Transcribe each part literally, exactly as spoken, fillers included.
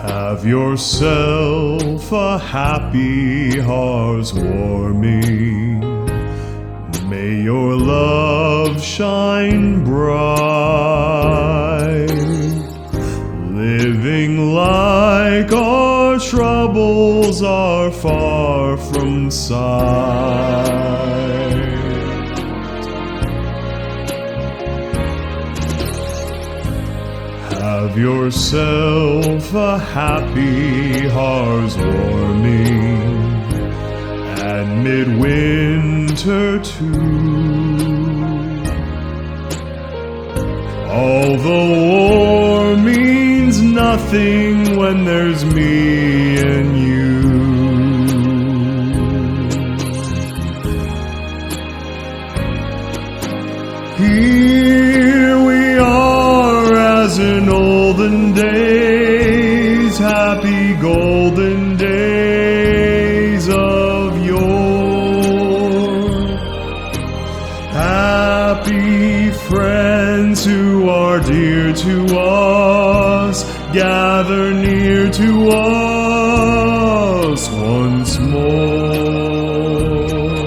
Have yourself a happy heartwarming. May your love shine bright, living like our troubles are far from sight. Have yourself a happy heartwarming, and midwinter too. Although war means nothing when there's me and you. Here we are as in olden days, happy golden days of yore. Happy friends who are dear to us, gather near to us once more.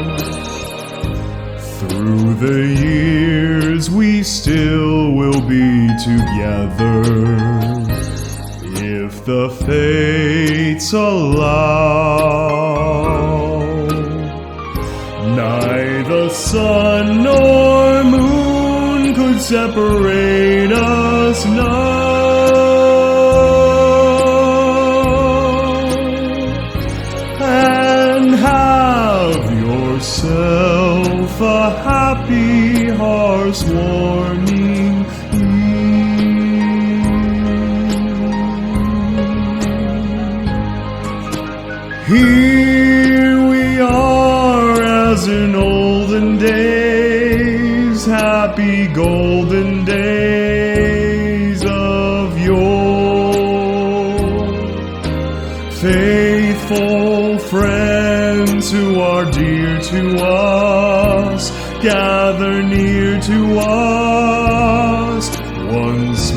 Through the years we still will be together, if the fates allow. Neither sun nor moon could separate us now. And have yourself a happy heartwarming eve. Here we are as in olden days, happy golden days of yore. Faithful friends who are dear to us, gather near to us once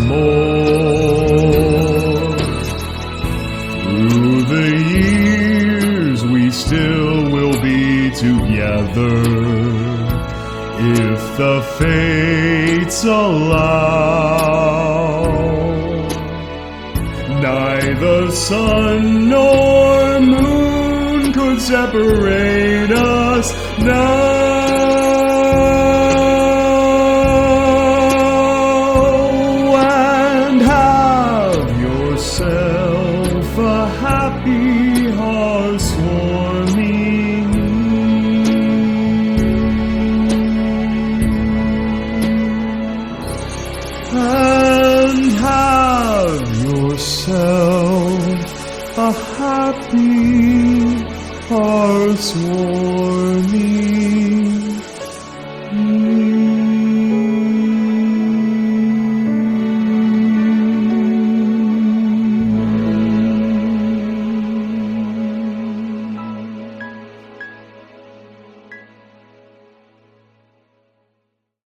more. Through the years we still will be together, if the fates allow. Neither sun nor moon could separate us now. And have yourself a happy heartwarming. And have yourself a happy heartwarming.